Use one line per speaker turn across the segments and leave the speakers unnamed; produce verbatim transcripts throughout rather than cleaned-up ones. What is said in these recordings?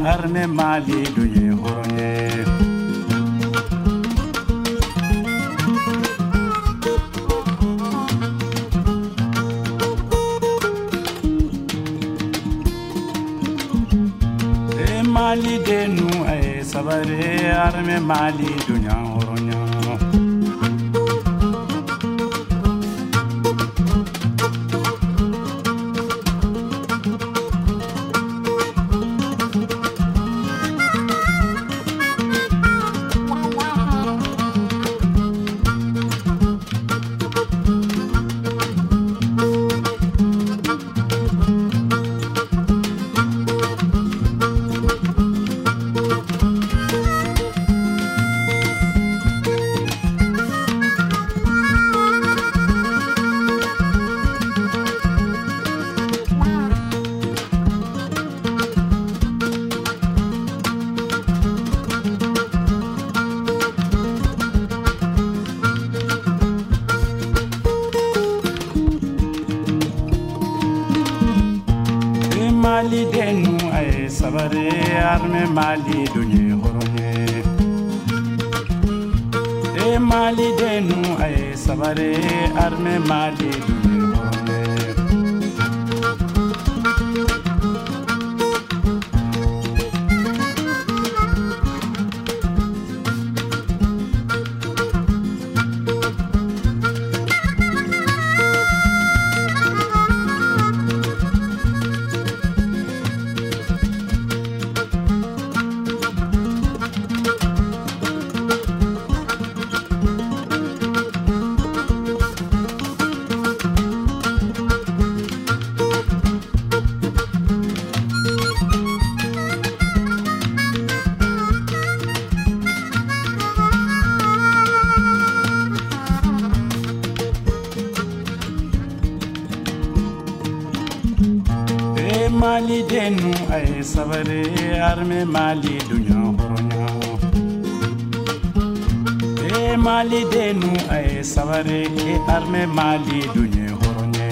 arme Mali dunye horonye. E Mali denu ay sabare arme Mali dunya horonya. Mali denu ay sabare arme Mali dunye horonye. E Mali denu ay sabare arme Mali dunye horonye. Mali denu ay sabare arme Mali dunya horonya. E Mali denu ay sabare arme Mali dunya horonya.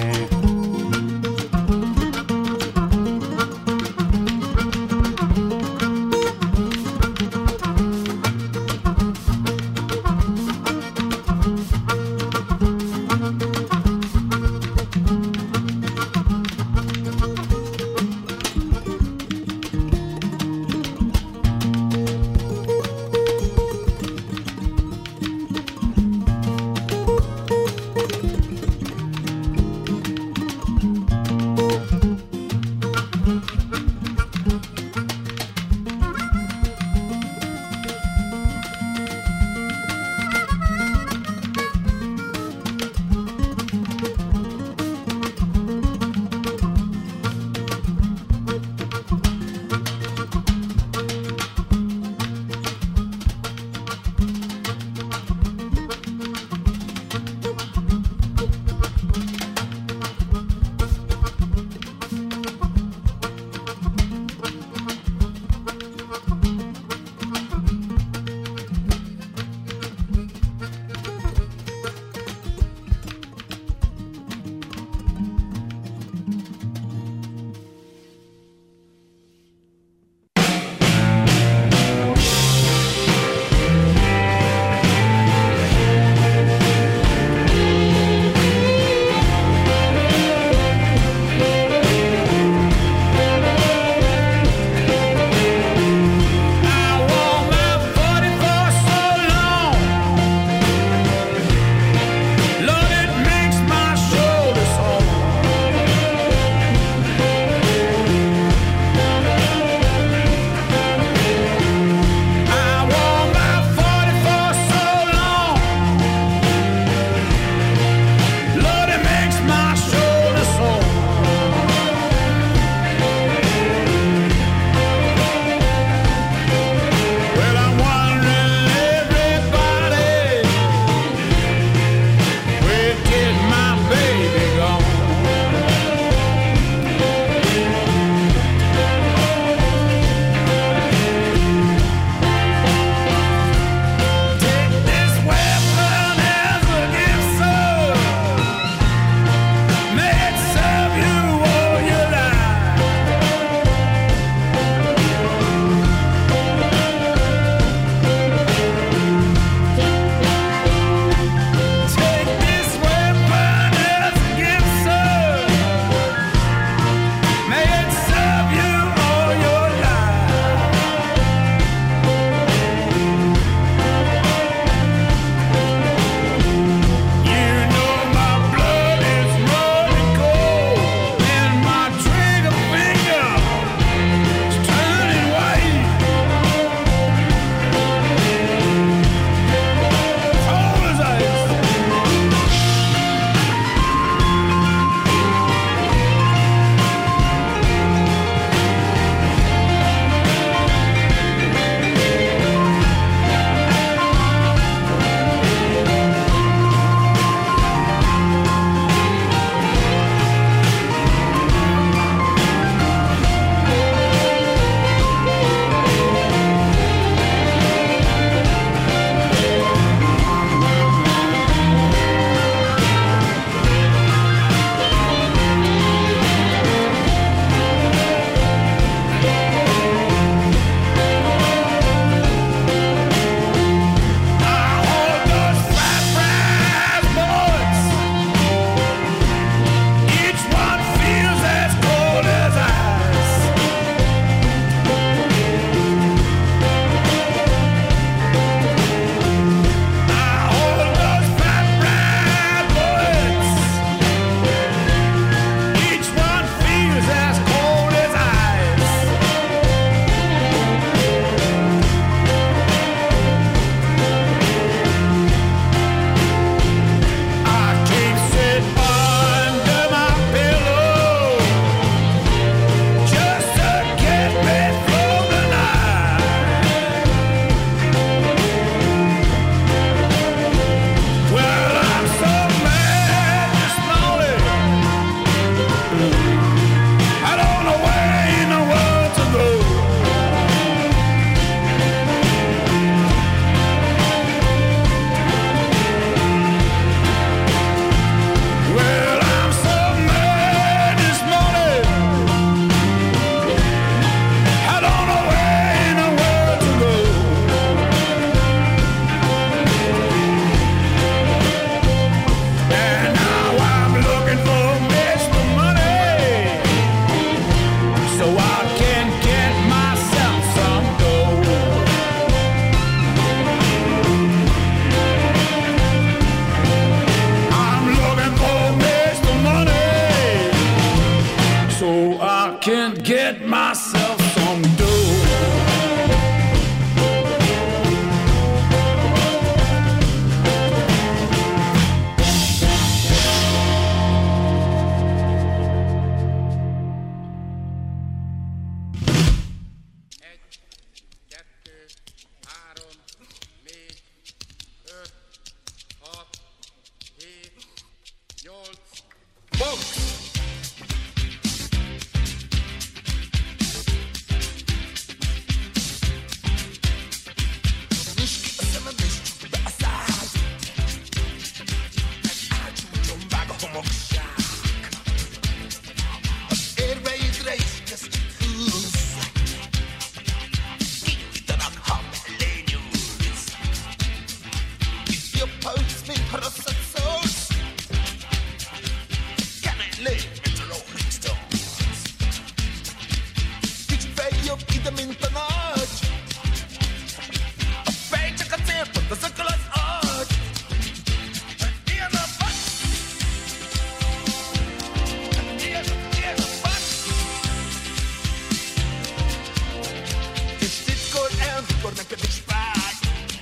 neked is fáj,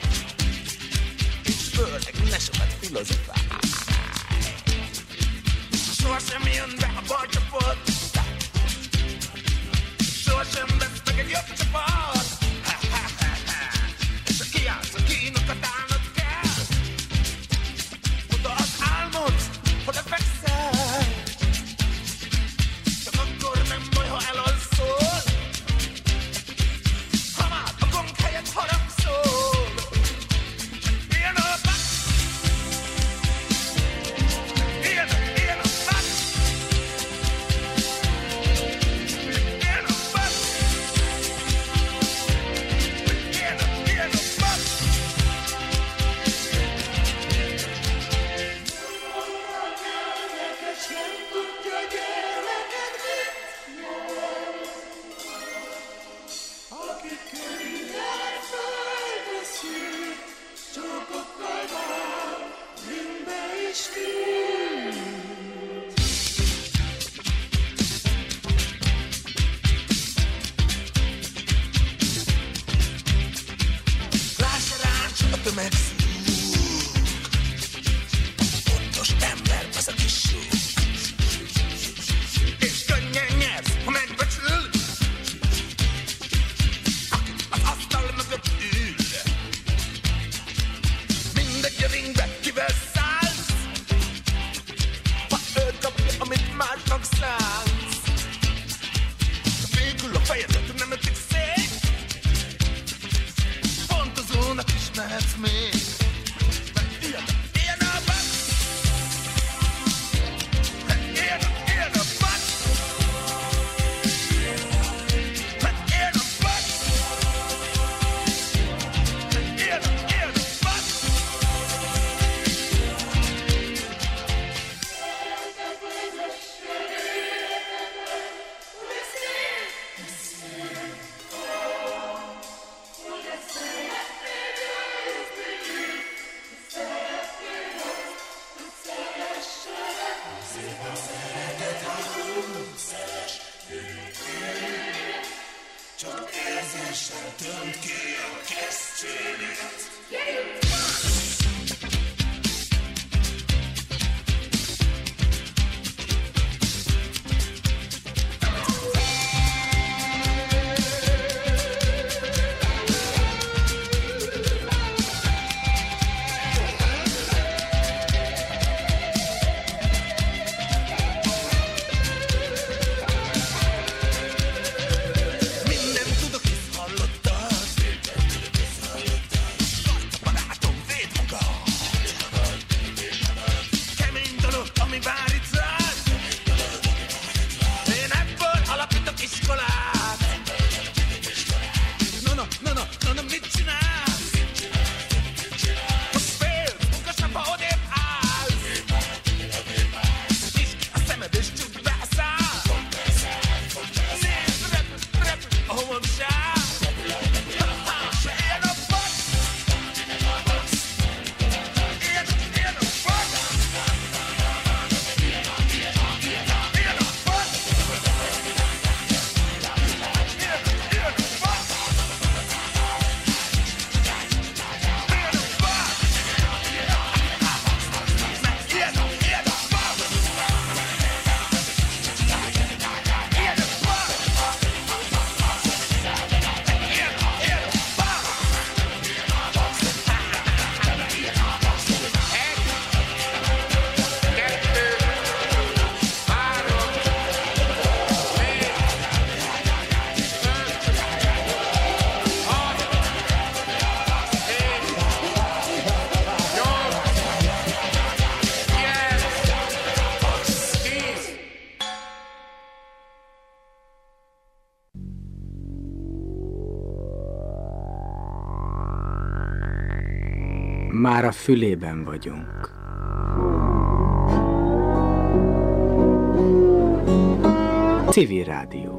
és földek ne sokat filozofálj. Sohasem jön be a bal csapat, sohasem vesz meg egy jobb csapat. És ha kiállsz a kínokat állnod kell, oda az álmod, oda fekszel. Csak akkor nem baj, ha elalszol, ha már a gong helyett harangszol. Ilyen a back, ilyen, ilyen a back, ilyen a back, ilyen a, ilyen a back. Lássa ráncs, a tömeg szúg, pontos ember az a kis súg, és könnyen nyersz, ha megbecsül, aki az asztal mögött ül. Mindegy a ringbe, kivel szállsz, ha ő kapja, amit másnak szánsz. Ha végül a fejedet nem ötik szét, pontozónak ismerhetsz még. Mert ilyen, ilyen a back, ilyen, ilyen a back, ilyen a back, ilyen a, ilyen a back. Csak érzéssel tönt ki a kesztyűnét. Minden tudok, hisz hallottad, rajta barátom, védd magad. Kemény dolog, ami vár itt rád, én ebből alapítok iskolát. No, no, no, no, no, no, mit csinálsz? Most félsz, munkasnap, ha odébb állsz. Nyisd ki a szemed és csukd be a szád. Nézd, repül, repül a homlokság. Ilyen a back, ilyen, ilyen a back, ilyen a back, ilyen a back, ilyen a back.
Már a fülében vagyunk. Civil Rádió.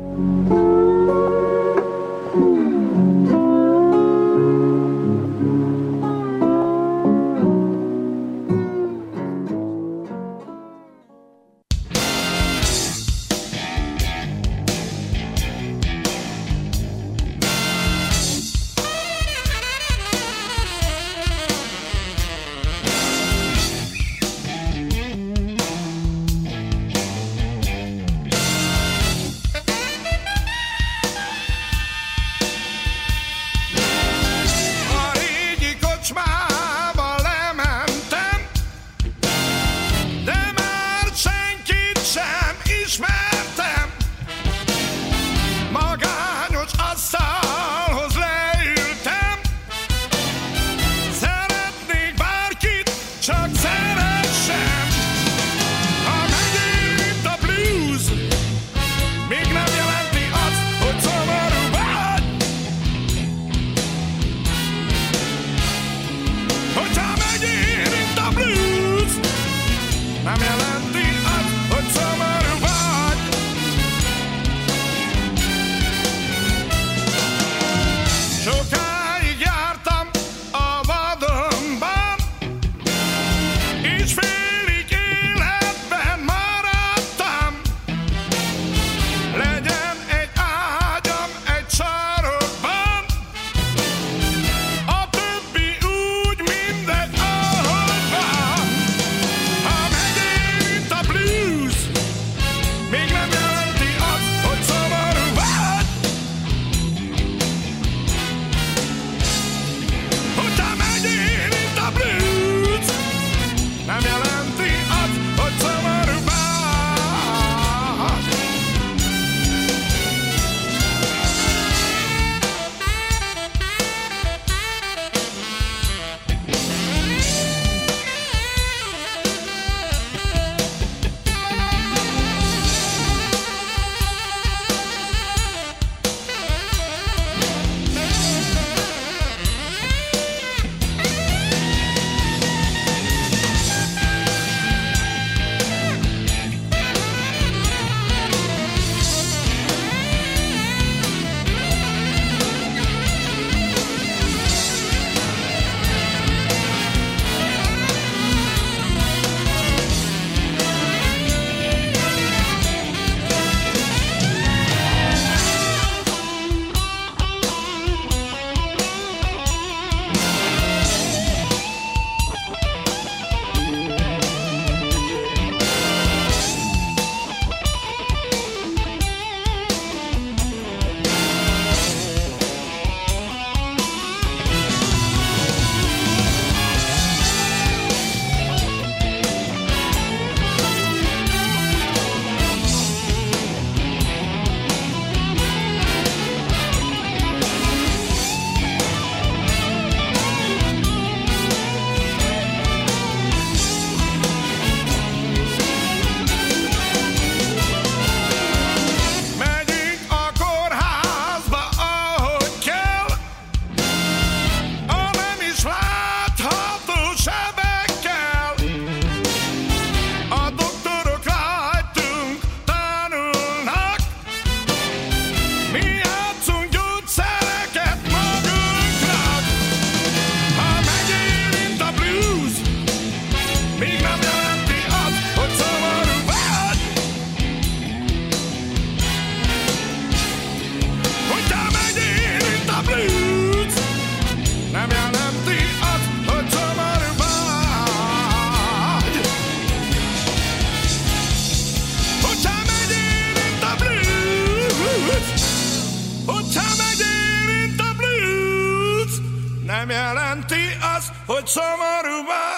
jelenti azt, hogy szomorú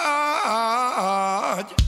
vagy.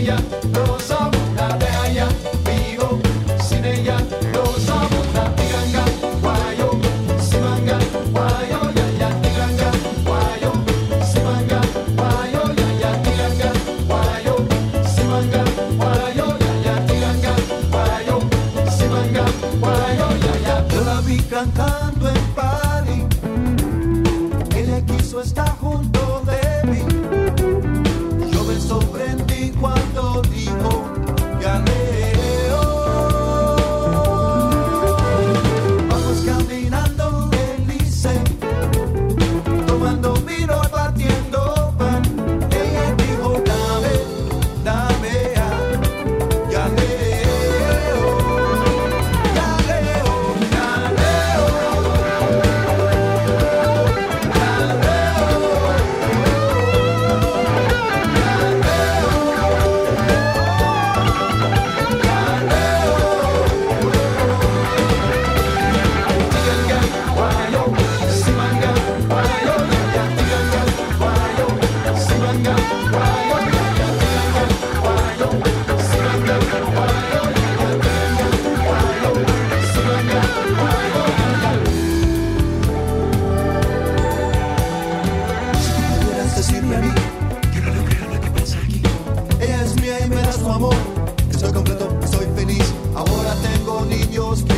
ella no somos nada, de ella vivo, sin ella no somos nada. Tiganga, guayo, simanga, guayo, ya ya. Tiganga, guayo, simanga, guayo, ya ya. Tiganga, guayo, simanga, guayo, ya ya. Tiganga, guayo, simanga, guayo, ya ya. Yo la vi cantando en París, ella quiso estar junto de mí. Yo me sorprendí cuando dijo Galileo. Vamos caminando en Licey, tomando vino, batiendo pan. Ella dijo dame, dame a Galileo, Galileo, Galileo, decirme a mí que no le creo lo que pasa aquí. Ella es mía y me da su amor. Estoy completo, estoy feliz. Ahora tengo niños que